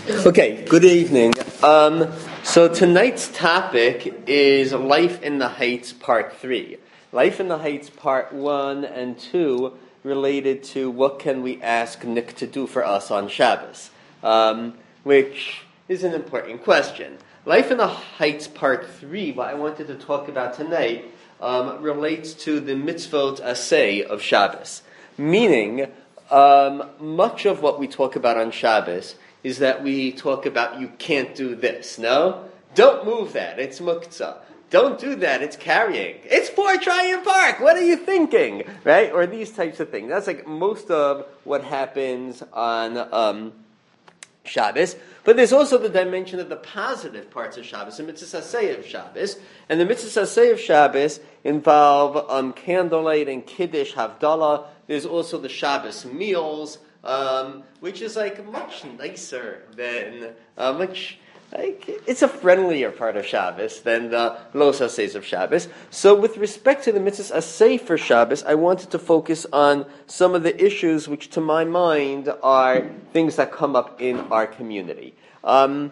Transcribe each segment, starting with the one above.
Okay, good evening. So tonight's topic is Life in the Heights Part 3. Life in the Heights Part 1 and 2 related to what can we ask Nick to do for us on Shabbos, which is an important question. Life in the Heights Part 3, what I wanted to talk about tonight, relates to the mitzvot aseh of Shabbos, meaning much of what we talk about on Shabbos is that we talk about you can't do this, no? Don't move that, it's muktzah. Don't do that, it's carrying. It's for Tryon Park, what are you thinking? Right? Or these types of things. That's like most of what happens on Shabbos. But there's also the dimension of the positive parts of Shabbos, the mitzvah aseh of Shabbos. And the mitzvah aseh of Shabbos involve candlelight and kiddush, havdalah. There's also the Shabbos meals, which is like much nicer than it's a friendlier part of Shabbos than the los asehs of Shabbos. So with respect to the mitzvah aseh for Shabbos, I wanted to focus on some of the issues which to my mind are things that come up in our community. There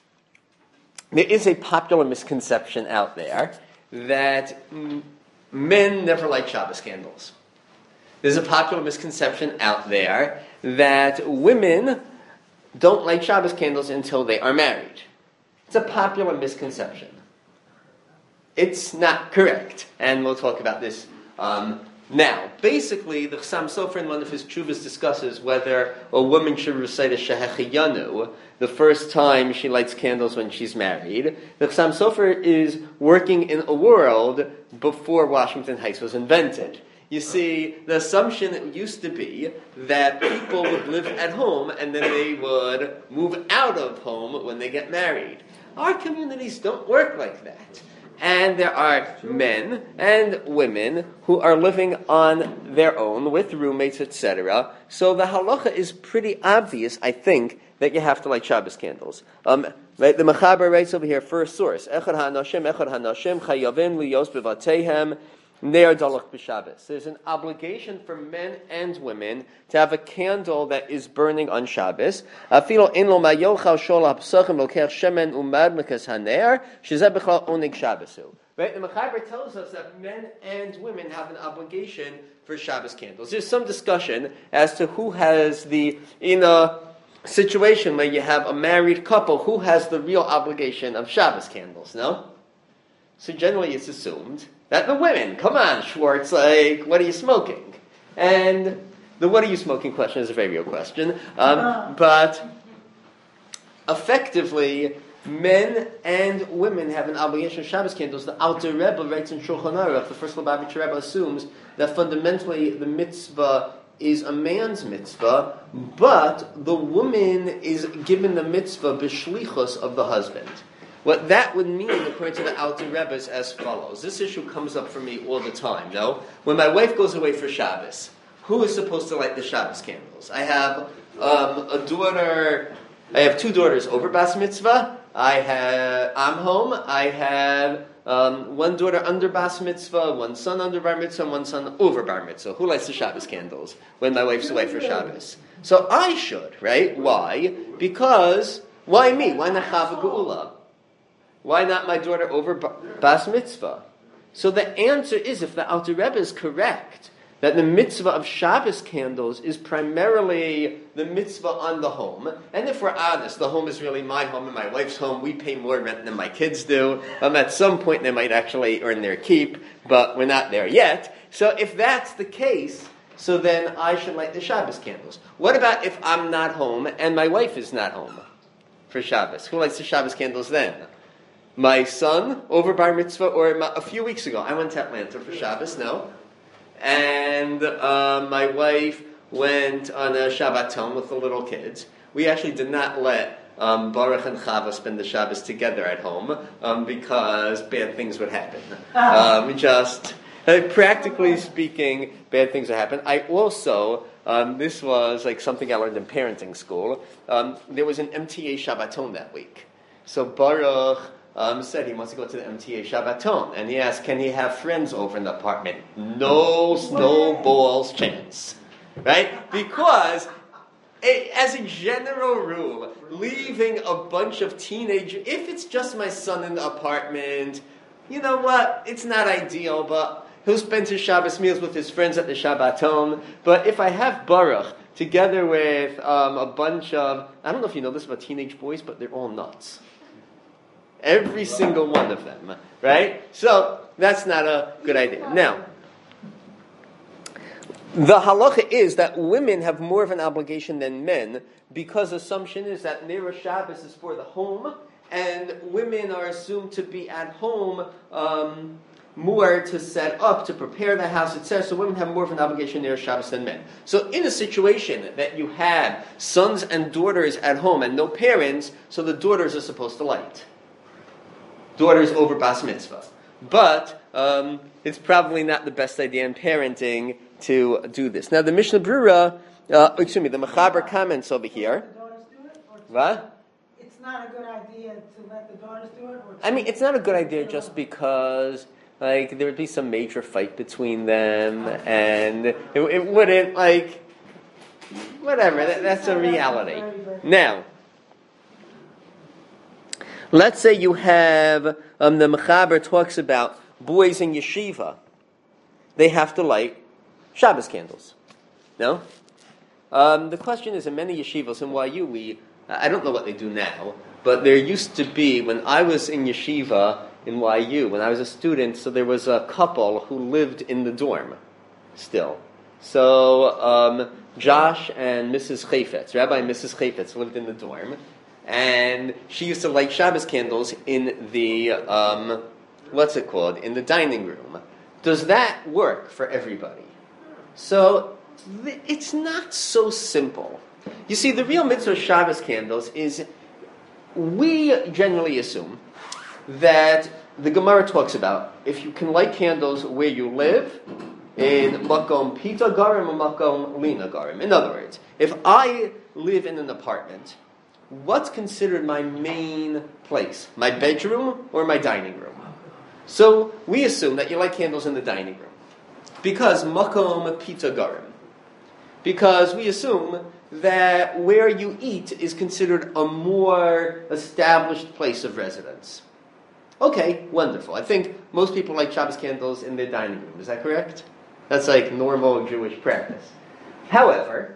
is a popular misconception out there that men never light Shabbos candles. There's a popular misconception out there that women don't light Shabbos candles until they are married. It's a popular misconception. It's not correct, and we'll talk about this now. Basically, the Chassam Sofer in one of his tshuvas discusses whether a woman should recite a Shehecheyanu the first time she lights candles when she's married. The Chassam Sofer is working in a world before Washington Heights was invented. You see, the assumption used to be that people would live at home and then they would move out of home when they get married. Our communities don't work like that. And there are men and women who are living on their own with roommates, etc. So the halacha is pretty obvious, I think, that you have to light Shabbos candles. The Mechaber writes over here, first source, Echad ha'anashim chayavim liyos bevatehem. There's an obligation for men and women to have a candle that is burning on Shabbos. Right? The Mechaber tells us that men and women have an obligation for Shabbos candles. There's some discussion as to who has in a situation where you have a married couple, who has the real obligation of Shabbos candles, no? So generally it's assumed that the women, come on, Schwartz, what are you smoking? And the what are you smoking question is a very real question. But effectively, men and women have an obligation of Shabbos candles. The Alter Rebbe writes in Shulchan Aruch, the first Lubavitcher Rebbe assumes that fundamentally the mitzvah is a man's mitzvah, but the woman is given the mitzvah b'shlichus of the husband. What that would mean, according to the Alter Rebbe, is as follows. This issue comes up for me all the time, no? When my wife goes away for Shabbos, who is supposed to light the Shabbos candles? I have a daughter, I have two daughters over Bas Mitzvah. I'm home. I have one daughter under Bas Mitzvah, one son under Bar Mitzvah, and one son over Bar Mitzvah. Who lights the Shabbos candles when my wife's away for Shabbos? So I should, right? Why? Because, why me? Why not Chava Geula? Why not my daughter over Bas Mitzvah? So the answer is, if the Alter Rebbe is correct, that the mitzvah of Shabbos candles is primarily the mitzvah on the home, and if we're honest, the home is really my home and my wife's home, we pay more rent than my kids do. At some point they might actually earn their keep, but we're not there yet. So if that's the case, so then I should light the Shabbos candles. What about if I'm not home and my wife is not home for Shabbos? Who lights the Shabbos candles then? My son over Bar Mitzvah, or a few weeks ago, I went to Atlanta for Shabbos, no? And my wife went on a Shabbaton with the little kids. We actually did not let Baruch and Chava spend the Shabbos together at home because bad things would happen. Practically speaking, bad things would happen. I also, this was like something I learned in parenting school, there was an MTA Shabbaton that week. So Baruch said he wants to go to the MTA Shabbaton, and he asked, can he have friends over in the apartment? No snowball's chance, right? Because as a general rule, leaving a bunch of teenagers, if it's just my son in the apartment, you know what, it's not ideal, but he'll spend his Shabbos meals with his friends at the Shabbaton. But if I have Baruch together with a bunch of, I don't know if you know this about teenage boys, but they're all nuts. Every single one of them, right? So that's not a good idea. Now, the halacha is that women have more of an obligation than men, because assumption is that Nera Shabbos is for the home, and women are assumed to be at home more to set up, to prepare the house, etc. So women have more of an obligation Nera Shabbos than men. So in a situation that you had sons and daughters at home and no parents, so the daughters are supposed to light. Daughters over Bas Mitzvah. But it's probably not the best idea in parenting to do this. Now the Mishnah Brura, the Mechaber comments over here. What? It's not a good idea to let the daughters do it? I mean, it's not a good idea just because, like, there would be some major fight between them, and it wouldn't, like, whatever, that's a reality. Now, let's say you have, the Mechaber talks about boys in yeshiva. They have to light Shabbos candles. No? The question is, in many yeshivas in YU, I don't know what they do now, but there used to be, when I was in yeshiva in YU, when I was a student, so there was a couple who lived in the dorm still. So Josh and Mrs. Chayfetz, Rabbi and Mrs. Chayfetz, lived in the dorm, and she used to light Shabbos candles in the, in the dining room. Does that work for everybody? So it's not so simple. You see, the real mitzvah of Shabbos candles is, we generally assume that the Gemara talks about if you can light candles where you live, in makom pita garim or makom lina garim. In other words, if I live in an apartment, what's considered my main place? My bedroom or my dining room? So we assume that you light candles in the dining room. Because makom pita garim. Because we assume that where you eat is considered a more established place of residence. Okay, wonderful. I think most people light Shabbos candles in their dining room. Is that correct? That's like normal Jewish practice. However,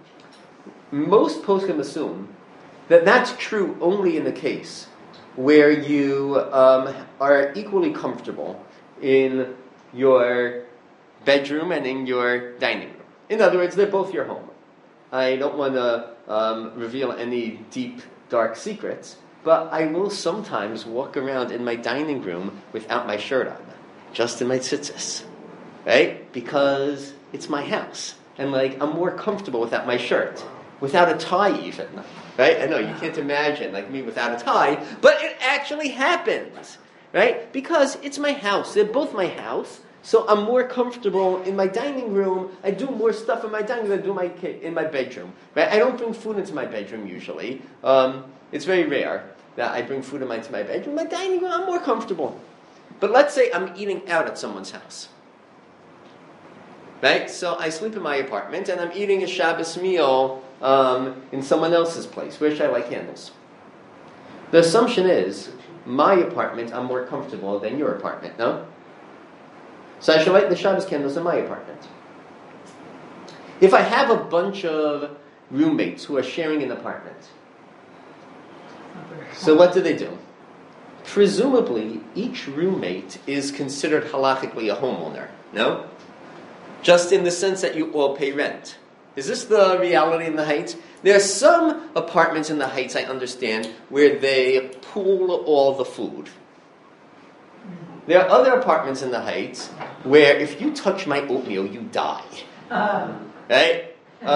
most poskim assume that that's true only in the case where you are equally comfortable in your bedroom and in your dining room. In other words, they're both your home. I don't want to reveal any deep, dark secrets, but I will sometimes walk around in my dining room without my shirt on, just in my tzitzis, right? Because it's my house, and like I'm more comfortable without my shirt, without a tie even, right? I know you can't imagine like me without a tie, but it actually happens, right? Because it's my house. They're both my house. So I'm more comfortable in my dining room. I do more stuff in my dining room than I do in my bedroom. Right? I don't bring food into my bedroom usually. It's very rare that I bring food into my bedroom. My dining room, I'm more comfortable. But let's say I'm eating out at someone's house. Right? So I sleep in my apartment and I'm eating a Shabbos meal in someone else's place. Where should I light candles? The assumption is, my apartment, I'm more comfortable than your apartment, no? So I should light the Shabbos candles in my apartment. If I have a bunch of roommates who are sharing an apartment, so what do? Presumably, each roommate is considered halachically a homeowner, no? Just in the sense that you all pay rent. Is this the reality in the Heights? There are some apartments in the Heights, I understand, where they pool all the food. There are other apartments in the Heights where if you touch my oatmeal, you die. Right?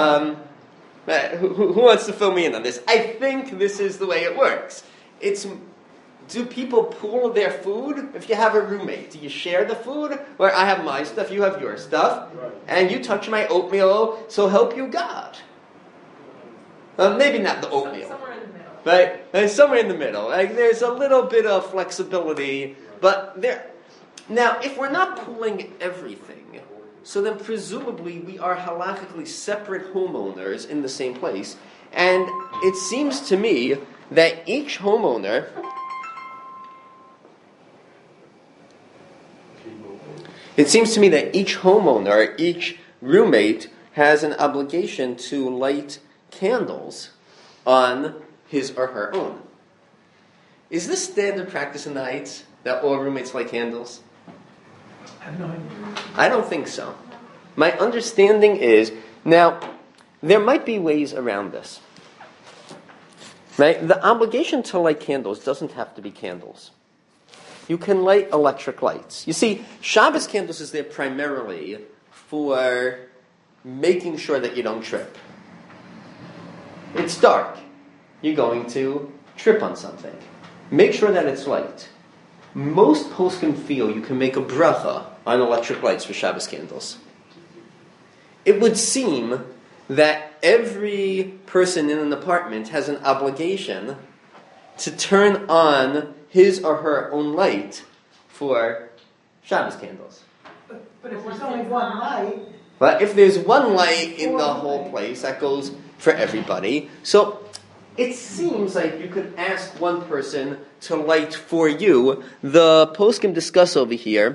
Who wants to fill me in on this? I think this is the way it works. Do people pool their food? If you have a roommate, do you share the food? Or I have my stuff, you have your stuff, and you touch my oatmeal, so help you God. Maybe not the oatmeal. Somewhere in the middle. Right? Somewhere in the middle. Like, there's a little bit of flexibility. But now, if we're not pooling everything, so then presumably we are halachically separate homeowners in the same place. And it seems to me that each homeowner each roommate has an obligation to light candles on his or her own. Is this standard practice in the Heights, that all roommates light candles? I have no idea. I don't think so. My understanding is, now, there might be ways around this. Right? The obligation to light candles doesn't have to be candles. You can light electric lights. You see, Shabbos candles is there primarily for making sure that you don't trip. It's dark. You're going to trip on something. Make sure that it's light. Most poskim feel you can make a bracha on electric lights for Shabbos candles. It would seem that every person in an apartment has an obligation to turn on his or her own light for Shabbos candles. But if there's only one light... But if there's one light in the whole place, that goes for everybody. So it seems like you could ask one person to light for you. The poskim discuss over here,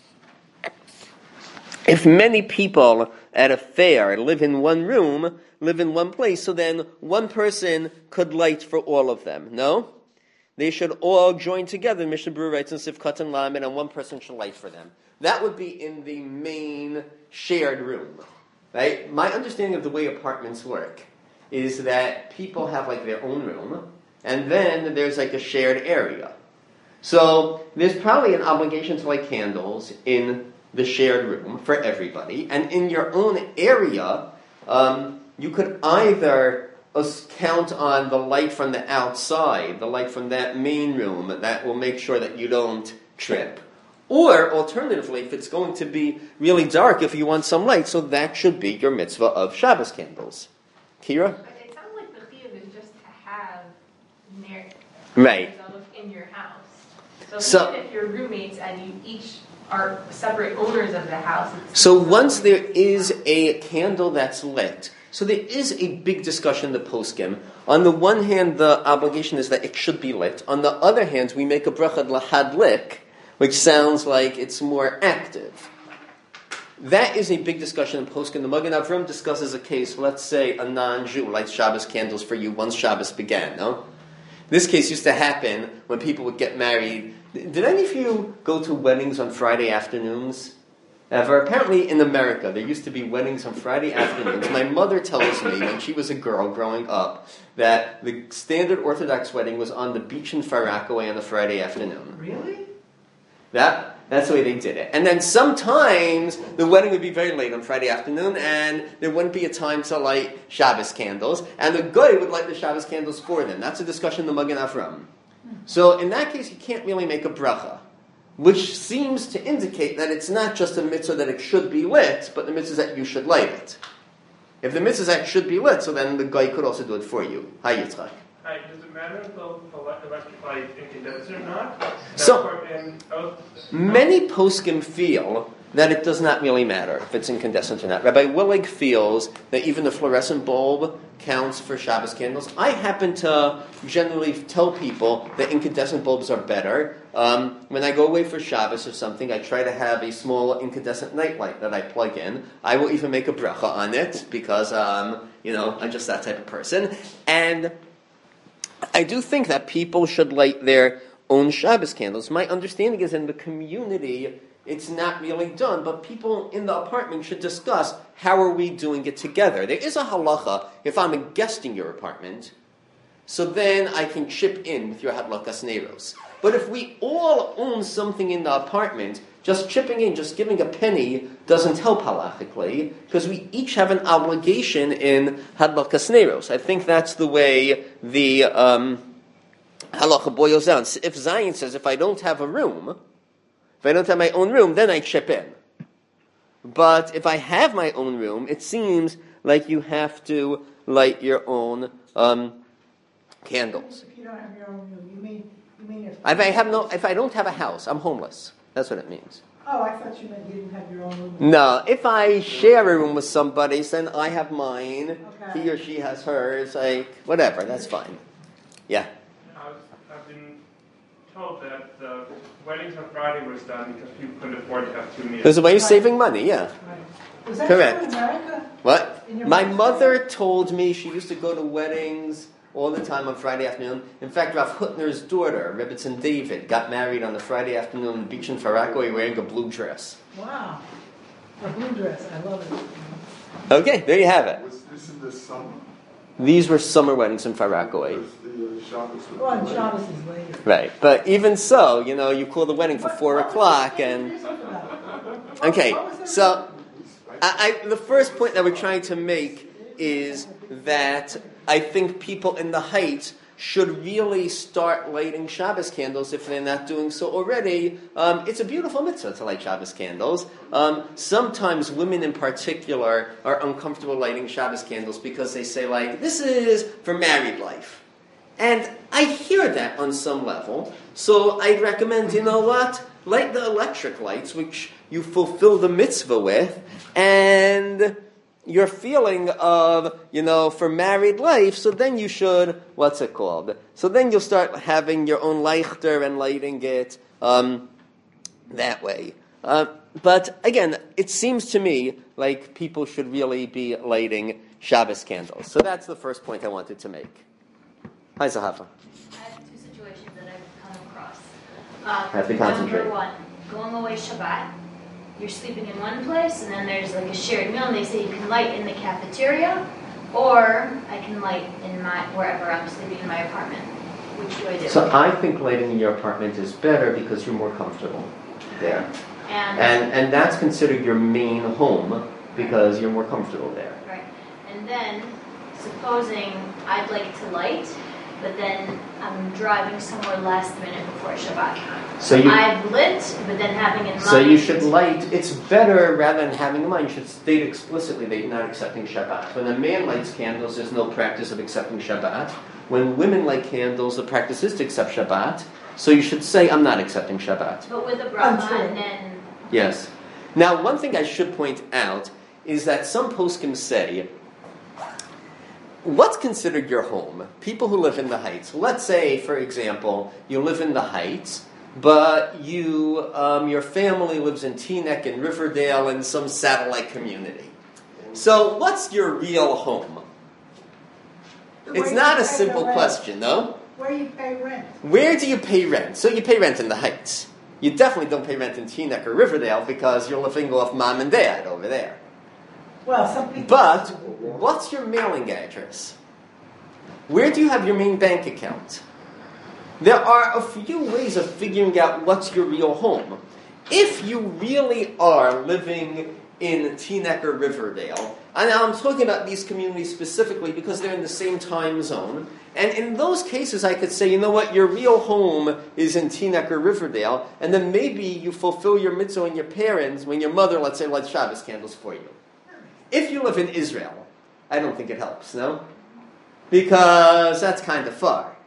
if many people at a fair live in one room, live in one place, so then one person could light for all of them. No? They should all join together. Mishnah Berurah writes in Sivkot and Lamed, and one person should light for them. That would be in the main shared room. Right? My understanding of the way apartments work is that people have like their own room, and then there's like a shared area. So there's probably an obligation to light candles in the shared room for everybody, and in your own area, you could either count on the light from the outside, the light from that main room that will make sure that you don't trip. Or, alternatively, if it's going to be really dark, if you want some light, so that should be your mitzvah of Shabbos candles. Kira? But it sounds like the chiyuv is just to have Right. in your house. So even if you're roommates and you each are separate owners of the house. So once there is a candle that's lit, so there is a big discussion in the poskim. On the one hand, the obligation is that it should be lit. On the other hand, we make a bracha lahadlik, which sounds like it's more active. That is a big discussion in poskim. The Magen Avram discusses a case, let's say a non-Jew lights Shabbos candles for you once Shabbos began, no? This case used to happen when people would get married. Did any of you go to weddings on Friday afternoons? Ever? Apparently in America, there used to be weddings on Friday afternoons. My mother tells me, when she was a girl growing up, that the standard Orthodox wedding was on the beach in Far Rockaway on a Friday afternoon. Really? That's the way they did it. And then sometimes the wedding would be very late on Friday afternoon, and there wouldn't be a time to light Shabbos candles, and the goy would light the Shabbos candles for them. That's a discussion in the Magen Avram. So in that case, you can't really make a bracha, which seems to indicate that it's not just a mitzvah that it should be lit, but the mitzvah is that you should light it. If the mitzvah is that it should be lit, so then the guy could also do it for you. Hi, Yitzchak. Hi, does it matter if the electric light incandescent or not? So, many poskim feel that it does not really matter if it's incandescent or not. Rabbi Willig feels that even the fluorescent bulb counts for Shabbos candles. I happen to generally tell people that incandescent bulbs are better. When I go away for Shabbos or something, I try to have a small incandescent nightlight that I plug in. I will even make a bracha on it because, I'm just that type of person. And I do think that people should light their own Shabbos candles. My understanding is in the community, it's not really done, but people in the apartment should discuss how are we doing it together. There is a halacha if I'm a guest in your apartment, so then I can chip in with your hadlakas neiros. But if we all own something in the apartment, just chipping in, just giving a penny doesn't help halachically, because we each have an obligation in hadlakas neiros. I think that's the way the halacha boils down. If Zion says, if I don't have a room, if I don't have my own room, then I chip in. But if I have my own room, it seems like you have to light your own candles. If you don't have your own room, you mean If I don't have a house, I'm homeless. That's what it means. Oh, I thought you meant you didn't have your own room. No, if I share a room with somebody, then I have mine, Okay. he or she has hers, like, whatever, that's fine. Yeah. I've been told that the weddings on Friday was done because people couldn't afford to have 2 meals. There's a way of saving money, yeah. Right. Was that Correct. true in America? What? In your My mom's mother told me she used to go to weddings all the time on Friday afternoon. In fact, Rav Hutner's daughter, Rebbetzin David, got married on a Friday afternoon on the beach in Far Rockaway wearing a blue dress. Wow. A blue dress. I love it. Okay, there you have it. Was this in the summer? These were summer weddings in Far Rockaway. Because the Shabbos was Oh, and late. Shabbos is later. Right, but even so, you call the wedding for 4 o'clock and... Okay, so the first point that we're trying to make is that I think people in the Heights should really start lighting Shabbos candles if they're not doing so already. It's a beautiful mitzvah to light Shabbos candles. Sometimes women in particular are uncomfortable lighting Shabbos candles because they say, like, this is for married life. And I hear that on some level. So I'd recommend, you know what? Light the electric lights, which you fulfill the mitzvah with, and your feeling of, for married life, so then you should, what's it called? So then you'll start having your own lichter and lighting it that way. But again, it seems to me like people should really be lighting Shabbos candles. So that's the first point I wanted to make. Hi, Zahafa. I have 2 situations that I've come across. Have to concentrate. Number 1, going away Shabbat. You're sleeping in one place, and then there's like a shared meal, and they say you can light in the cafeteria, or I can light in wherever I'm sleeping in my apartment. Which do I do? So I think lighting in your apartment is better because you're more comfortable there. And that's considered your main home because you're more comfortable there. Right. And then, supposing I'd like to light, but then I'm driving somewhere last minute before Shabbat. So you I've lit, but then having in mind... So you should light, it's better rather than having in mind, you should state explicitly that you're not accepting Shabbat. When a man lights candles, there's no practice of accepting Shabbat. When women light candles, the practice is to accept Shabbat. So you should say, I'm not accepting Shabbat. But with a bracha and then... Yes. Now, one thing I should point out is that some poskim say, what's considered your home? People who live in the Heights. Let's say, for example, you live in the Heights, but your family lives in Teaneck and Riverdale in some satellite community. So what's your real home? It's not a simple question, no? Where you pay rent. Where do you pay rent? So you pay rent in the Heights. You definitely don't pay rent in Teaneck or Riverdale because you're living off mom and dad over there. Well, some people... But what's your mailing address? Where do you have your main bank account? There are a few ways of figuring out what's your real home. If you really are living in Teaneck or Riverdale, and I'm talking about these communities specifically because they're in the same time zone, and in those cases I could say, you know what, your real home is in Teaneck or Riverdale, and then maybe you fulfill your mitzvah and your parents when your mother, let's say, lights Shabbos candles for you. If you live in Israel, I don't think it helps, no? Because that's kind of far.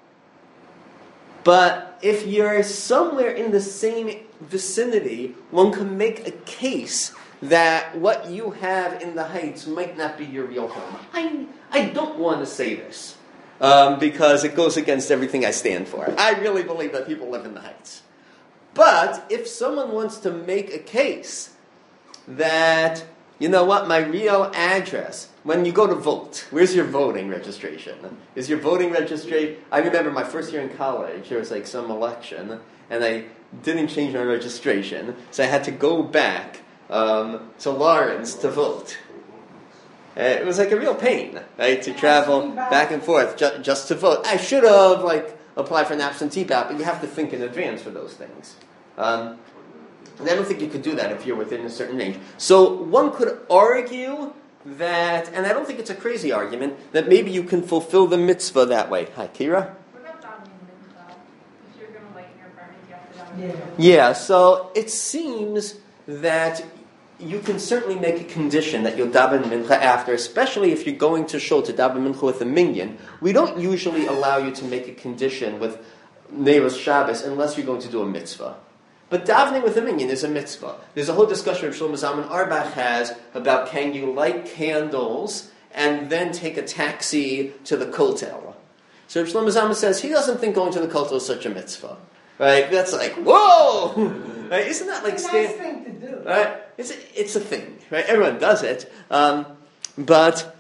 But if you're somewhere in the same vicinity, one can make a case that what you have in the Heights might not be your real home. I don't want to say this because it goes against everything I stand for. I really believe that people live in the Heights. But if someone wants to make a case that, you know what, my real address, when you go to vote, where's your voting registration? Is your voting registration... I remember my first year in college, there was like some election, and I didn't change my registration, so I had to go back to Lawrence to vote. It was like a real pain, right, to travel back and forth just to vote. I should have applied for an absentee ballot, but you have to think in advance for those things. And I don't think you could do that if you're within a certain range. So one could argue that, and I don't think it's a crazy argument, that maybe you can fulfill the mitzvah that way. Hi, Kira? What about davening mincha? If you're going to light in your apartment, you have to daven mincha. Yeah, so it seems that you can certainly make a condition that you'll daven mincha after, especially if you're going to shul to daven mincha with a minyan. We don't usually allow you to make a condition with Neiros Shabbos unless you're going to do a mitzvah. But davening with a minyan is a mitzvah. There's a whole discussion Shlomo Zalman Auerbach has about can you light candles and then take a taxi to the kotel. So Shlomo Zalman says he doesn't think going to the kotel is such a mitzvah. Right? That's like, whoa! Right? Isn't that like It's a nice thing to do. Right? It's a thing. Right? Everyone does it. But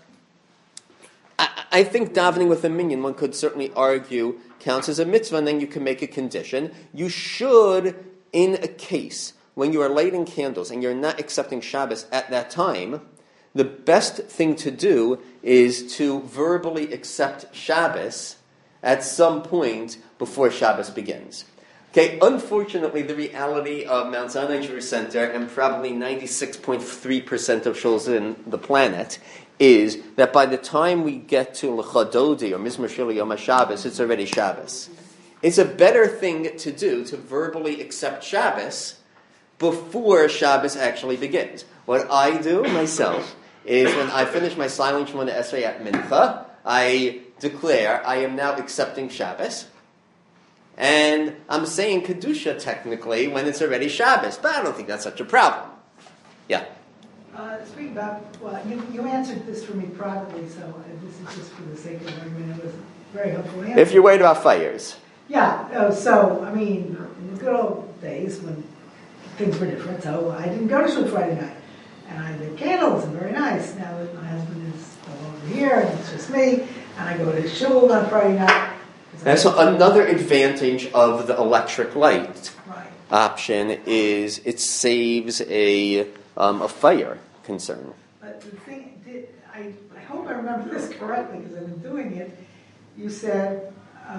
I think davening with a minyan, one could certainly argue, counts as a mitzvah, and then you can make a condition. You should, in a case when you are lighting candles and you're not accepting Shabbos at that time, the best thing to do is to verbally accept Shabbos at some point before Shabbos begins. Okay, unfortunately, the reality of Mount Sinai Jewish Center and probably 96.3% of shuls in the planet is that by the time we get to Lecha Dodi or Mizmor Shir Yom HaShabbos, it's already Shabbos. It's a better thing to do to verbally accept Shabbos before Shabbos actually begins. What I do myself is when I finish my silent Shemona Esrei at Mincha, I declare I am now accepting Shabbos. And I'm saying Kedusha technically when it's already Shabbos, but I don't think that's such a problem. Yeah. Speaking about, well, you answered this for me privately, so this is just for the sake of argument. It was a very helpful answer. If you're worried about fires. Yeah, so, I mean, in the good old days when things were different, so I didn't go to shul Friday night. And I lit candles, and very nice. Now that my husband is over here, and it's just me, and I go to shul on Friday night. And so another advantage of the electric light Right. option is it saves a fire concern. But the thing, I hope I remember this correctly because I've been doing it. You said,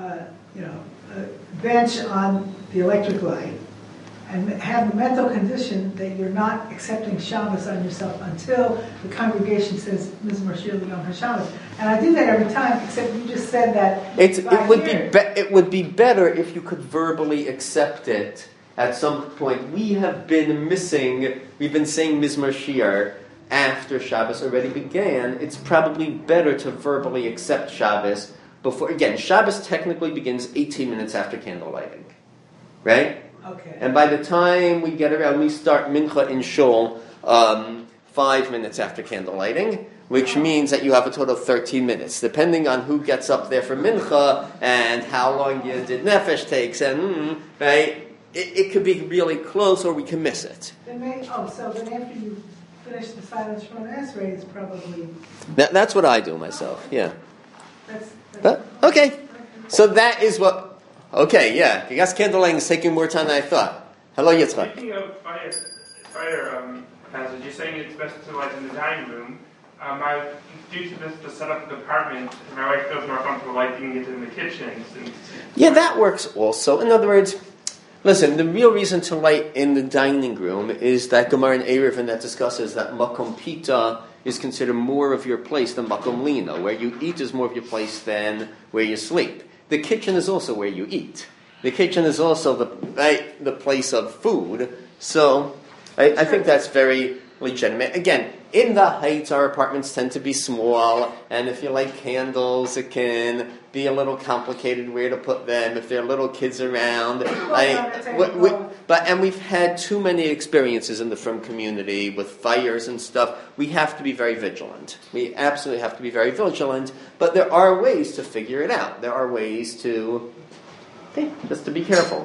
bench on the electric light and have the mental condition that you're not accepting Shabbos on yourself until the congregation says Mizmor Shir Yom HaShabbos. And I do that every time, except you just said that It would be better if you could verbally accept it at some point. We've been saying Mizmor Shir after Shabbos already began. It's probably better to verbally accept Shabbos before. Again, Shabbos technically begins 18 minutes after candle lighting, right? Okay. And by the time we get around, we start Mincha in Shul 5 minutes after candle lighting, which means that you have a total of 13 minutes, depending on who gets up there for Mincha and how long you did Nefesh takes, and right, it could be really close, or we can miss it. So then after you finish the silent Shemona Esrei, it's probably That's what I do myself. Yeah. that's Okay. So that is what. Okay. Yeah. I guess candle lighting is taking more time than I thought. Hello, Yitzchak. Speaking of fire passage, you're saying it's best to light in the dining room. Due to the setup of the apartment, my wife feels more comfortable lighting it in the kitchen. Yeah, that works also. In other words, listen, the real reason to light in the dining room is that Gemara in Eruvin that discusses that Makom Pita is considered more of your place than Makom Lina. Where you eat is more of your place than where you sleep. The kitchen is also where you eat. The kitchen is also the place of food. So I think that's very legitimate. Again, in the Heights, our apartments tend to be small, and if you light candles, it can be a little complicated where to put them if there are little kids around. And we've had too many experiences in the Frum community with fires and stuff. We have to be very vigilant. We absolutely have to be very vigilant, but there are ways to figure it out. There are ways to, just to be careful.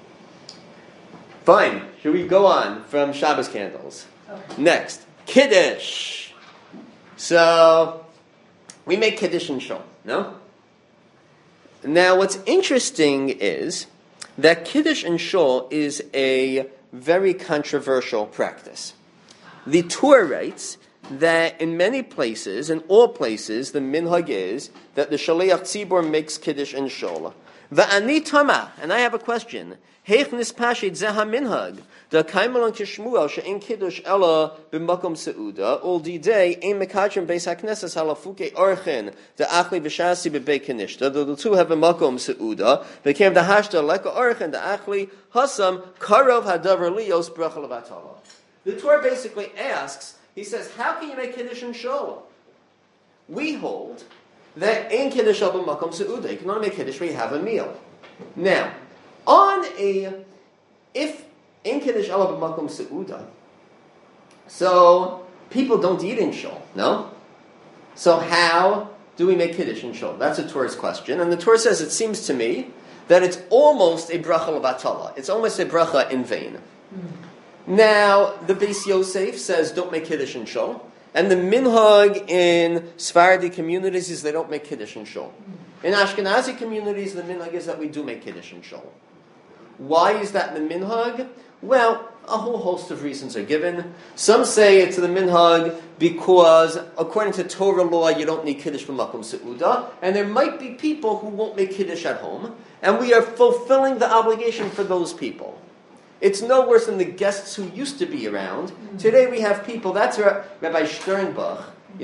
Fine. Should we go on from Shabbos candles? Okay. Next, Kiddush. So, we make Kiddush in Shul, no? Now, what's interesting is that Kiddush in Shul is a very controversial practice. The Torah writes that in many places, in all places, the minhag is that the Shaliach Tzibor makes Kiddush in Shul. Va'ani tama, and I have a question. Heich nispashit zeha minhag. Da kaimelon kishmuel she'in kiddush ella b'makom seuda. All day ein mekadrim beis haknesses halafuke orchen. Da achli v'shasi b'bei kanishta. The two have a makom seuda. Became the hashda leka orchen. Da achli hasam karov hadavar lios bracha levatala. The Torah basically asks. He says, how can you make kiddush in shul? We hold that ein kiddush ella b'makom seuda. You can only make kiddush when you have a meal. Now, if in Kiddush Ela b'makom seuda. So people don't eat in shul, no? So how do we make Kiddush in shul? That's a Torah's question. And the Torah says, it seems to me, that it's almost a bracha l'batala. It's almost a bracha in vain. Now, the Beis Yosef says, don't make Kiddush in shul. And the minhag in Sephardi communities is they don't make Kiddush in shul. In Ashkenazi communities, the minhag is that we do make Kiddush in shul. Why is that the minhag? Well, a whole host of reasons are given. Some say it's the minhag because, according to Torah law, you don't need Kiddush b'makom seuda, and there might be people who won't make Kiddush at home, and we are fulfilling the obligation for those people. It's no worse than the guests who used to be around. Today we have people, that's Rabbi Sternbach,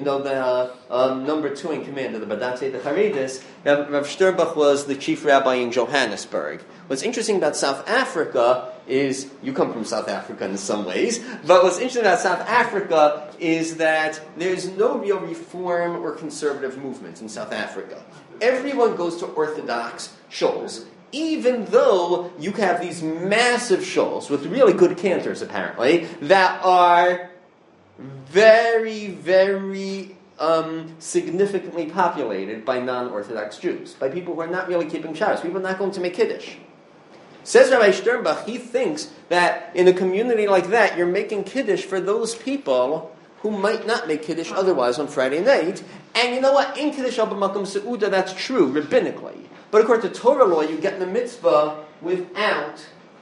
the number 2 in command of the Badatzei the Haredis. Rav Sternbach was the chief rabbi in Johannesburg. What's interesting about South Africa is, you come from South Africa in some ways, but what's interesting about South Africa is that there's no real reform or conservative movement in South Africa. Everyone goes to Orthodox shuls, even though you have these massive shuls with really good cantors, apparently, that are very, very significantly populated by non-Orthodox Jews, by people who are not really keeping Shabbos, people are not going to make Kiddush. Says Rabbi Sternbach, he thinks that in a community like that, you're making Kiddush for those people who might not make Kiddush otherwise on Friday night. And you know what? In Kiddush al b'makom seuda, that's true, rabbinically. But according to Torah law, you get the mitzvah without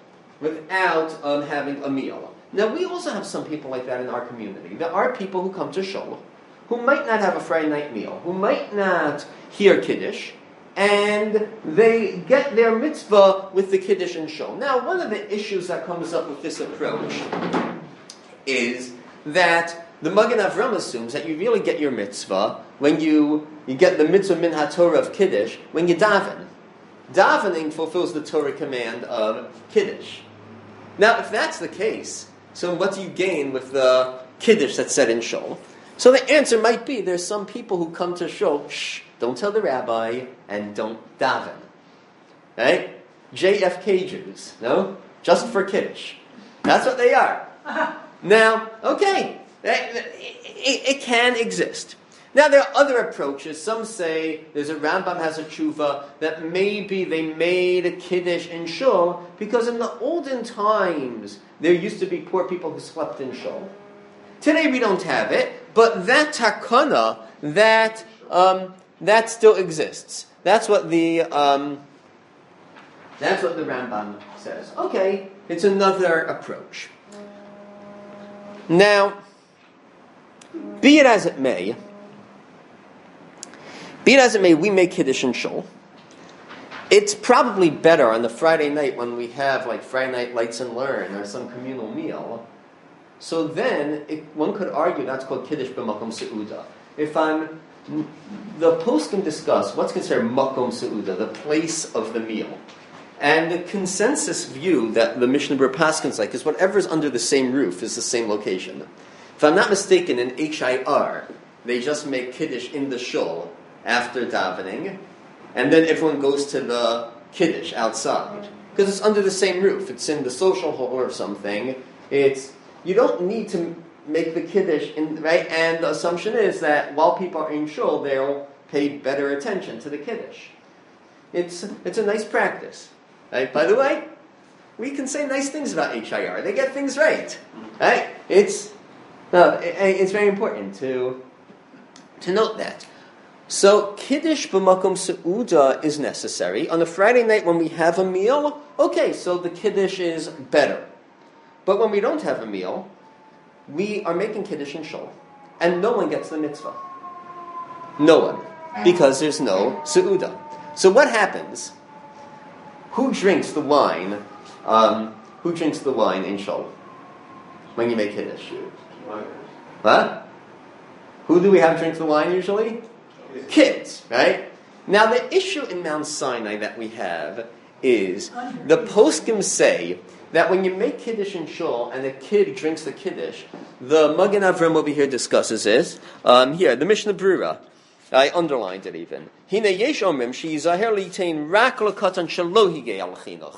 having a meal. Now, we also have some people like that in our community. There are people who come to shul who might not have a Friday night meal, who might not hear Kiddush, and they get their mitzvah with the Kiddush and shul. Now, one of the issues that comes up with this approach is that the Magen Avram assumes that you really get your mitzvah when you get the mitzvah min haTorah of Kiddush when you daven. Davening fulfills the Torah command of Kiddush. Now, if that's the case, so what do you gain with the Kiddush that's said in shul? So the answer might be there's some people who come to shul, don't tell the rabbi, and don't daven. Right? JFK Jews, no? Just for Kiddush. That's what they are. Now, okay, it can exist. Now, there are other approaches. Some say, there's a Rambam has a tshuva, that maybe they made a Kiddush in shul because in the olden times, there used to be poor people who slept in shul. Today we don't have it, but that takana, that still exists. That's what the Rambam says. Okay, it's another approach. Now, be it as it may, we make Kiddush in shul. It's probably better on the Friday night when we have like Friday Night Lights and Learn or some communal meal. So then, one could argue that's called Kiddush b'makom seuda. The poskim discuss what's considered makom seuda, the place of the meal. And the consensus view that the Mishnah Berurah paskins like is whatever's under the same roof is the same location. If I'm not mistaken, in HIR, they just make Kiddush in the shul after davening, and then everyone goes to the Kiddush outside. Because it's under the same roof. It's in the social hall or something. You don't need to make the Kiddush, right? And the assumption is that while people are in shul, they'll pay better attention to the Kiddush. It's a nice practice. Right? By the way, we can say nice things about HIR. They get things right. Right? It's very important to note that. So, Kiddush b'makom seuda is necessary. On a Friday night when we have a meal, okay, so the Kiddush is better. But when we don't have a meal, we are making Kiddush in shul. And no one gets the mitzvah. No one. Because there's no seuda. So what happens? Who drinks the wine? Who drinks the wine in shul when you make Kiddush? What? Who do we have drink the wine usually? Kids, right? Now the issue in Mount Sinai that we have is the poskim say that when you make Kiddush in shul and a kid drinks the Kiddush, the Magen Avram over here discusses this. Here, the Mishnah Berurah, I underlined it even. Hine yesh omrim sheyizaher litain rak lekatan shelo higei al chinuch.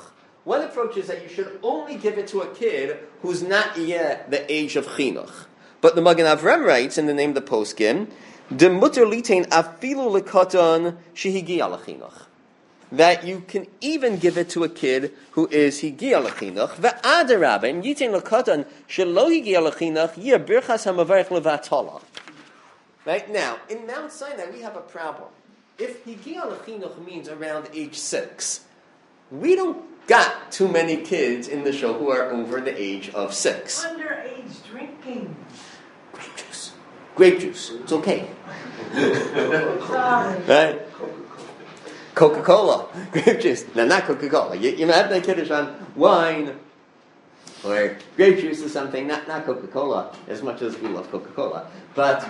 One approach is that you should only give it to a kid who's not yet the age of chinuch. But the Magen Avraham writes in the name of the poskim, "De muter litein afilu lekatan shehigia lechinuch," that you can even give it to a kid who is higia lechinuch. Ve'adarabba im yitein lekatan shelo higia lechinuch yir birchas hamavarich levatala. Right now, in Mount Sinai, we have a problem. If higia lechinuch means around age 6, we don't got too many kids in the show who are over the age of 6. Underage drinking. Grape juice. It's okay. Sorry. Right? Coca-Cola. Grape juice. No, not Coca-Cola. You have that kiddush on wine or grape juice or something. Not Coca-Cola, as much as we love Coca-Cola. But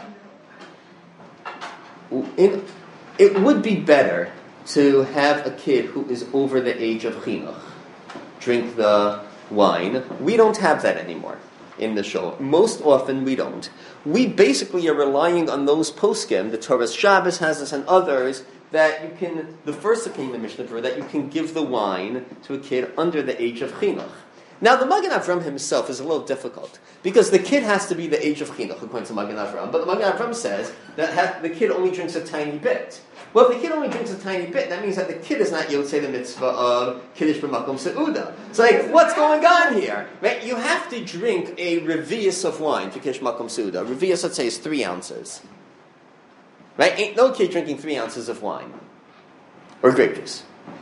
it would be better to have a kid who is over the age of chinuch drink the wine. We don't have that anymore in the show. Most often we don't. We basically are relying on those poskim, the Torah Shabbos has this and others, that you can, the first opinion of the Mishnah Berurah, that you can give the wine to a kid under the age of chinuch. Now the Magen Avraham himself is a little difficult, because the kid has to be the age of chinuch, according to Magen Avraham, but the Magen Avraham says that the kid only drinks a tiny bit. Well, if the kid only drinks a tiny bit, that means that the kid is not Yotzei the mitzvah of Kiddush b'makom se'uda. It's like, what's going on here? Right? You have to drink a revius of wine for Kiddush b'makom se'uda. Revius, let's say, is 3 ounces. Right? Ain't no kid drinking 3 ounces of wine. Or grape juice.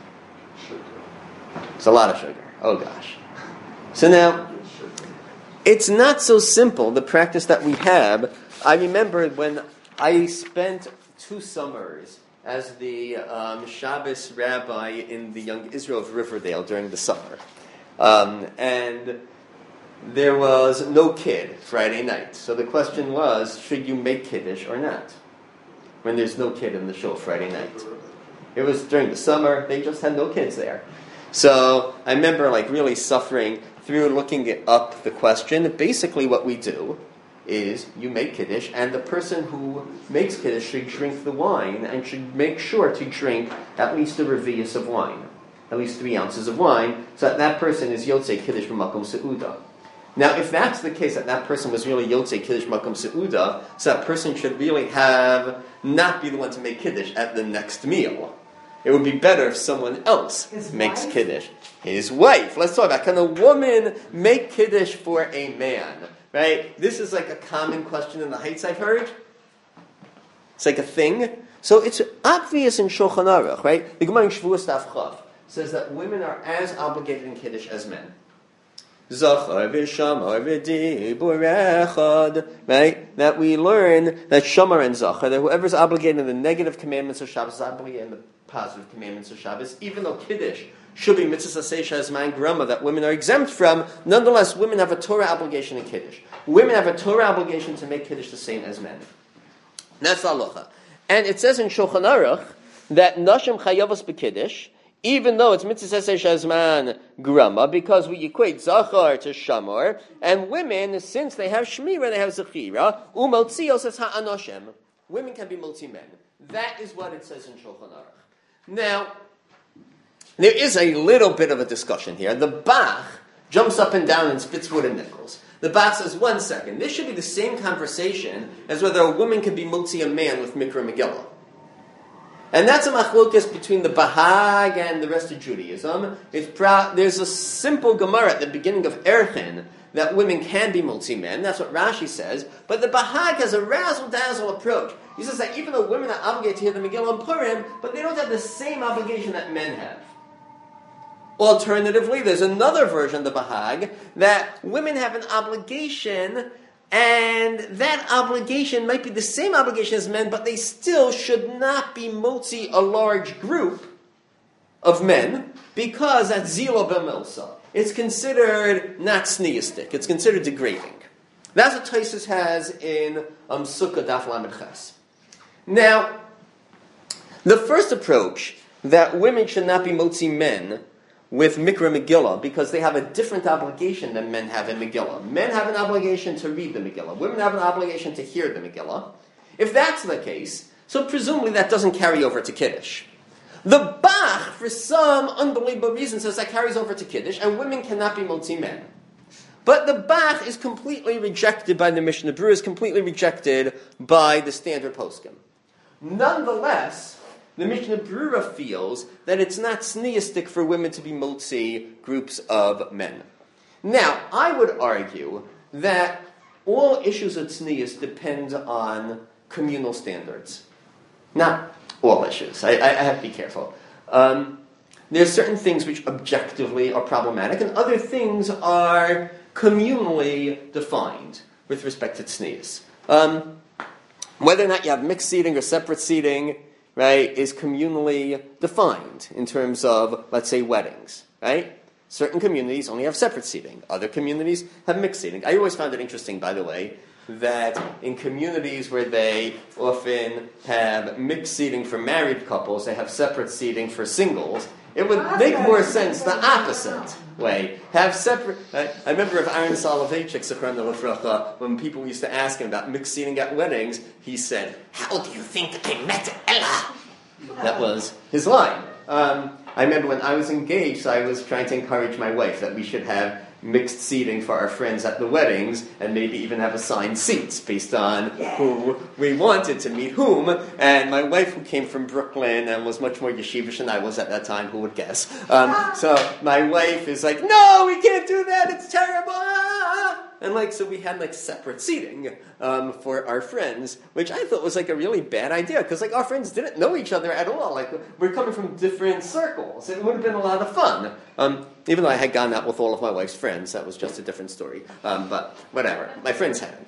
It's a lot of sugar. Oh gosh. So now, it's not so simple, the practice that we have. I remember when I spent 2 summers as the Shabbos rabbi in the Young Israel of Riverdale during the summer. And there was no kid Friday night. So the question was, should you make Kiddush or not? When there's no kid in the show Friday night. It was during the summer, they just had no kids there. So I remember really suffering through looking up the question. Basically what we do is you make Kiddush, and the person who makes Kiddush should drink the wine and should make sure to drink at least a revius of wine, at least 3 ounces of wine, so that person is Yotzei Kiddush b'makom se'uda. Now, if that's the case, that person was really Yotzei Kiddush b'makom se'uda, so that person should really not be the one to make Kiddush at the next meal. It would be better if someone else makes Kiddush. His wife. Let's talk about, can a woman make Kiddush for a man? Right? This is a common question in the Heights I've heard. It's a thing. So it's obvious in Shulchan Aruch, right? The Gemara in Shavuos Daf Chav says that women are as obligated in Kiddush as men. Zachar v'shamar v'dibur echad, right? That we learn that Shamar and Zachar, that whoever's obligated in the negative commandments of Shabbos is obligated in the positive commandments of Shabbos, even though Kiddush should be mitzvah seisha as man grama that women are exempt from. Nonetheless, women have a Torah obligation in Kiddush. Women have a Torah obligation to make Kiddush the same as men. That's the halacha. And it says in Shulchan Aruch that nashim chayavos b'Kiddush, even though it's mitzvah seisha as man grama, because we equate zachar to shamor, and women, since they have shmira, they have zechira, umotzios es ha'anoshem. Women can be motzi men. That is what it says in Shulchan Aruch. Now, there is a little bit of a discussion here. The Bach jumps up and down and spits wood and nickels. The Bach says, 1 second, this should be the same conversation as whether a woman can be motzi a man with Mikra Megillah. And that's a machlokas between the Bahag and the rest of Judaism. There's a simple Gemara at the beginning of Erchin that women can be motzi men. That's what Rashi says. But the Bahag has a razzle-dazzle approach. He says that even though women are obligated to hear the Megillah and Purim, but they don't have the same obligation that men have. Alternatively, there's another version of the Bahag that women have an obligation, and that obligation might be the same obligation as men, but they still should not be motzi a large group of men, because that's zilo b'milsa. It's considered not sneistic. It's considered degrading. That's what Tosfos has in Sukkah Daf Lamed Ches. Now, the first approach, that women should not be motzi men with Mikra Megillah, because they have a different obligation than men have in Megillah. Men have an obligation to read the Megillah. Women have an obligation to hear the Megillah. If that's the case, so presumably that doesn't carry over to Kiddush. The Bach, for some unbelievable reason, says that carries over to Kiddush, and women cannot be motzi men. But the Bach is completely rejected by the Mishnah Berurah, is completely rejected by the standard poskim. Nonetheless, the Mishnah Berurah feels that it's not sneistic for women to be motzi groups of men. Now, I would argue that all issues of tznius depend on communal standards. Not all issues. I have to be careful. There's certain things which objectively are problematic, and other things are communally defined with respect to tznius. Whether or not you have mixed seating or separate seating, right, is communally defined in terms of, let's say, weddings, right? Certain communities only have separate seating. Other communities have mixed seating. I always found it interesting, by the way, that in communities where they often have mixed seating for married couples, they have separate seating for singles. It would make more sense the opposite way. Have separate. I remember of Aaron Soloveitchik, Zichron Lefracha, when people used to ask him about mixed seating at weddings, he said, "How do you think I met Ella?" That was his line. I remember when I was engaged, I was trying to encourage my wife that we should have mixed seating for our friends at the weddings, and maybe even have assigned seats based on who we wanted to meet whom. And my wife, who came from Brooklyn and was much more yeshivish than I was at that time, who would guess? So my wife is like, "No, we can't do that, it's terrible!" And so we had separate seating for our friends, which I thought was a really bad idea, because our friends didn't know each other at all. We're coming from different circles. It would have been a lot of fun. Even though I had gone out with all of my wife's friends, that was just a different story. But whatever, my friends hadn't.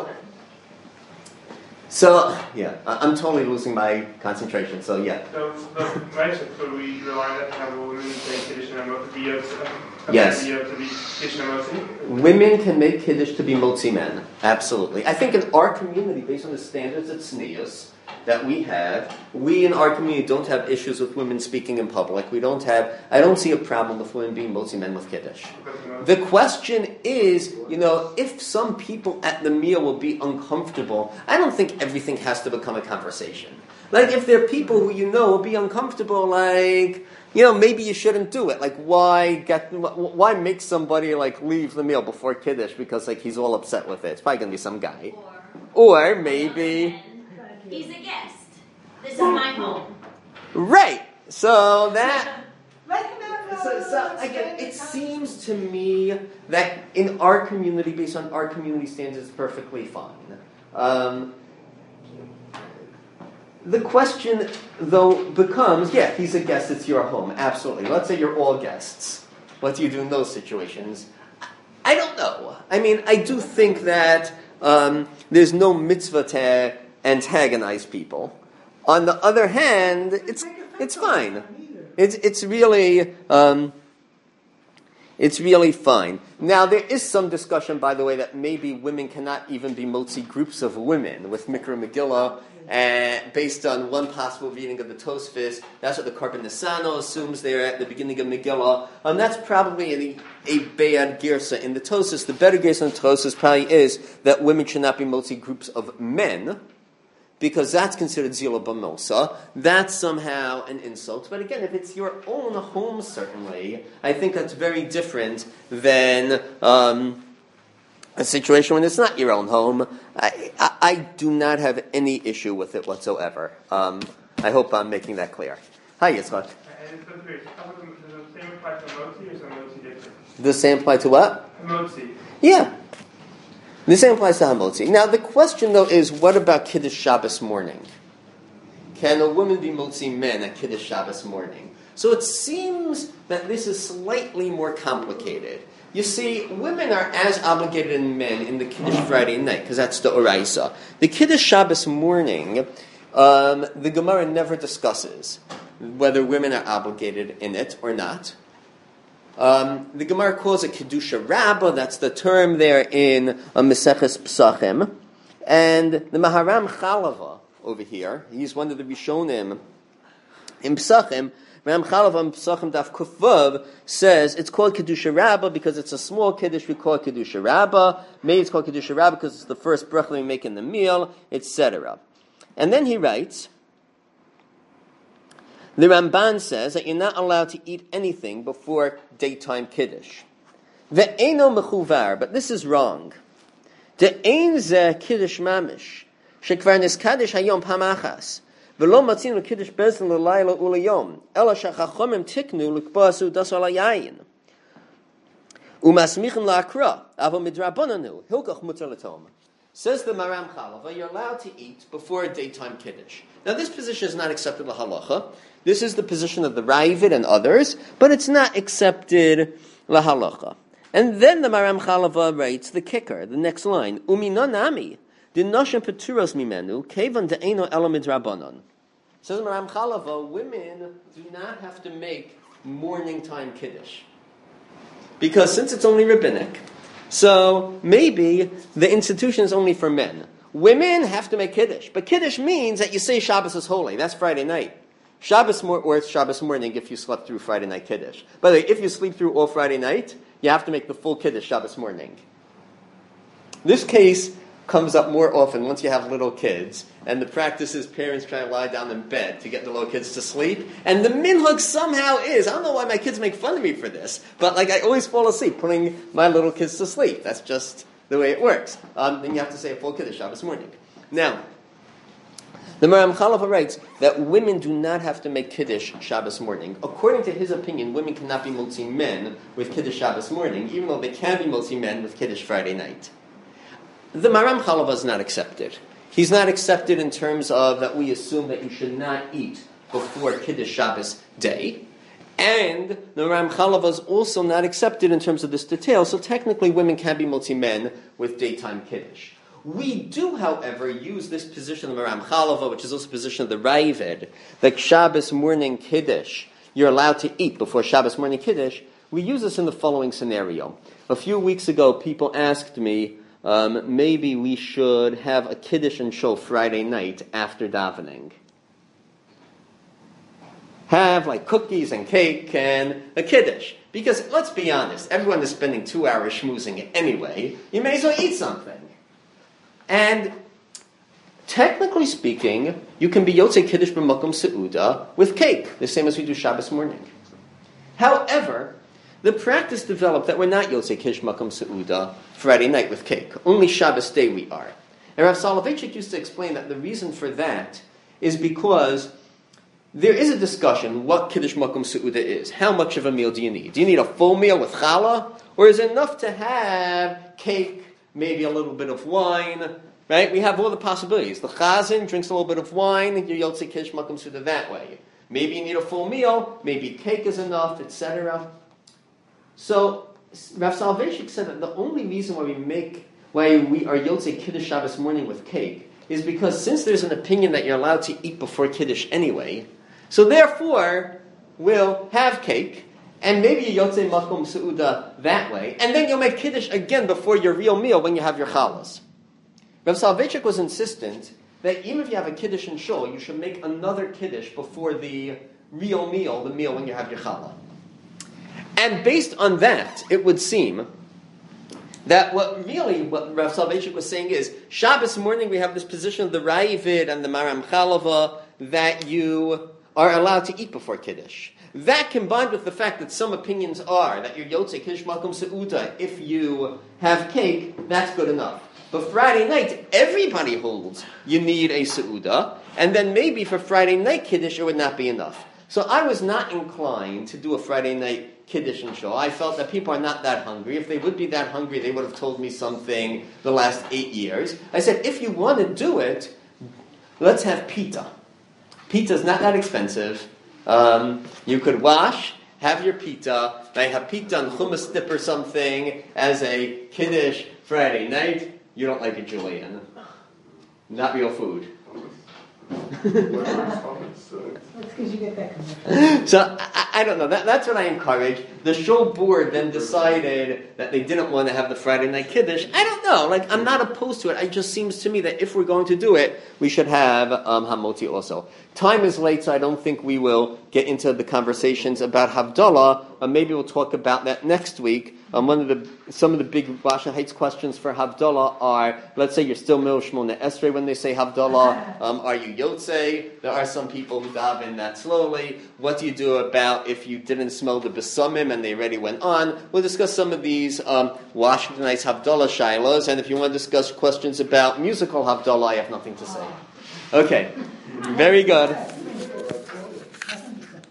So yeah, I'm totally losing my concentration. So yeah. So could we rely on that to have a woman say Kiddush and Yes. to be Kiddush and Motzi? Women can make Kiddush to be motzi men. Absolutely. I think in our community, based on the standards of tznius that we in our community don't have issues with women speaking in public. I don't see a problem with women being motzi men with Kiddush. The question is, if some people at the meal will be uncomfortable, I don't think everything has to become a conversation. If there are people who will be uncomfortable, maybe you shouldn't do it. Why make somebody leave the meal before Kiddush because he's all upset with it? It's probably going to be some guy. Or maybe he's a guest. This is my home. Right. So that. Let him have So again, it seems to me that in our community, based on our community standards, it's perfectly fine. The question, though, becomes, he's a guest, it's your home, absolutely. Let's say you're all guests. What do you do in those situations? I don't know. I do think that there's no mitzvah to antagonize people. On the other hand, it's fine. It's really fine. Now, there is some discussion, by the way, that maybe women cannot even be motzi groups of women with Mikra Megillah, and based on one possible reading of the Tosfos. That's what the Karban Nisano assumes there at the beginning of Megillah. That's probably a bad girsa in the Tosfos. The better girsa in the Tosfos probably is that women should not be motzi groups of men, because that's considered zila b'mosa. That's somehow an insult. But again, if it's your own home, certainly, I think that's very different than a situation when it's not your own home. I do not have any issue with it whatsoever. I hope I'm making that clear. Hi, Yitzchak. And so curious, does the same apply to Motzi, or is Motzi different? The same apply to what? Motzi. Yeah. The same applies to Hamotzi. Now, the question, though, is what about Kiddush Shabbos morning? Can a woman be motzi men at Kiddush Shabbos morning? So it seems that this is slightly more complicated. You see, women are as obligated as men in the Kiddush Friday night, because that's the Oraisa. The Kiddush Shabbos morning, the Gemara never discusses whether women are obligated in it or not. The Gemara calls it Kedusha Rabbah. That's the term there in Maseches Psachim. And the Maharam Chalava over here, he's one of the Rishonim in Psachim. Maharam Chalava in Psachim Daf Kufvav says it's called Kedusha Rabbah because it's a small Kiddush. We call it Kedusha Rabbah. Maybe it's called Kedusha Rabbah because it's the first bracha we make in the meal, etc. And then he writes The Ramban says that you're not allowed to eat anything before daytime kiddush. Ve'eno mechuvar, but this is wrong. De'ein ze kiddush mamish, shekvar niskadesh hayom pamachas, ve'lo matzinu kiddush bezin l'layla u'layom, ela shachachomim tiknu l'kbasu das ala yayin. Umasmichim la'akra, avo midrabonanu, hilkach mutar l'tom. Says the Maram Chalava, you're allowed to eat before a daytime kiddush. Now this position is not accepted lahalacha. This is the position of the Ravid and others, but it's not accepted lahalacha. And then the Maram Chalava writes the kicker, the next line, Umina nami, dinashim peturos mimenu, kevan de'eno ela midrabanan. Says the Maram Chalava, women do not have to make morning time kiddush. Because since it's only rabbinic, so maybe the institution is only for men. Women have to make kiddush, but kiddush means that you say Shabbos is holy. That's Friday night. Or it's Shabbos morning if you slept through Friday night kiddush. By the way, if you sleep through all Friday night, you have to make the full kiddush Shabbos morning. This case comes up more often once you have little kids, and the practice is parents trying to lie down in bed to get the little kids to sleep, and the minhag somehow is, I don't know why my kids make fun of me for this, but I always fall asleep putting my little kids to sleep. That's just the way it works. Then you have to say a full kiddush Shabbos morning. Now, the Maram Chalava writes that women do not have to make kiddush Shabbos morning. According to his opinion, women cannot be motzi men with kiddush Shabbos morning, even though they can be motzi men with kiddush Friday night. The Maram Chalava is not accepted. He's not accepted in terms of that we assume that you should not eat before Kiddush Shabbos day. And the Maram Chalava is also not accepted in terms of this detail, so technically women can be motzi men with daytime Kiddush. We do, however, use this position of the Maram Chalava, which is also the position of the Ravid, that Shabbos morning Kiddush, you're allowed to eat before Shabbos morning Kiddush. We use this in the following scenario. A few weeks ago, people asked me, maybe we should have a Kiddush and show Friday night after davening. Have cookies and cake and a Kiddush. Because let's be honest, everyone is spending 2 hours schmoozing it anyway. You may as well eat something. And technically speaking, you can be Yotzei Kiddush b'makom seuda with cake, the same as we do Shabbos morning. However, the practice developed that we're not Yotzei Kiddush b'makom seuda Friday night with cake. Only Shabbos day we are. And Rav Soloveitchik used to explain that the reason for that is because there is a discussion what Kiddush Makom Seuda is. How much of a meal do you need? Do you need a full meal with challah? Or is it enough to have cake, maybe a little bit of wine? Right? We have all the possibilities. The chazan drinks a little bit of wine, you're Yotzei Kiddush Makom Seuda that way. Maybe you need a full meal, maybe cake is enough, etc. So Rav Soloveitchik said that the only reason why we are Yotzei Kiddush Shabbos morning with cake is because since there's an opinion that you're allowed to eat before Kiddush anyway, so therefore we'll have cake, and maybe you Yotzei Makom Seuda that way, and then you'll make Kiddush again before your real meal when you have your challahs. Rav Soloveitchik was insistent that even if you have a Kiddush and shul, you should make another Kiddush before the real meal, the meal when you have your challah. And based on that, it would seem that what Rav Soloveitchik was saying is, Shabbos morning we have this position of the Ravid and the Maram Chalava that you are allowed to eat before Kiddush. That combined with the fact that some opinions are that you're Yotzei Kiddush Makom Seuda if you have cake, that's good enough. But Friday night, everybody holds you need a Seuda, and then maybe for Friday night Kiddush it would not be enough. So I was not inclined to do a Friday night Kiddush and show. I felt that people are not that hungry. If they would be that hungry, they would have told me something the last 8 years. I said, if you want to do it, let's have pita. Pita is not that expensive. You could wash, have your pita, have pita and hummus dip or something as a Kiddush Friday night. You don't like it, Julian. Not real food. That's because you get that commercial. So I don't know. That's what I encourage. the show board then decided that they didn't want to have the Friday night Kiddush. I don't know. Like, I'm not opposed to it. It just seems to me that if we're going to do it, we should have Hamoti also. Time is late, so I don't think we will get into the conversations about Havdalah. Maybe we'll talk about that next week. Some of the big Washington Heights questions for Havdalah are, let's say you're still Mil Shmona Esrei when they say Havdalah. Are you Yotzei? There are some people who dive in that slowly. What do you do about if you didn't smell the Besumim and they already went on? We'll discuss some of these Washington Heights Havdalah shilas, and if you want to discuss questions about musical Havdalah, I have nothing to say. Okay, very good.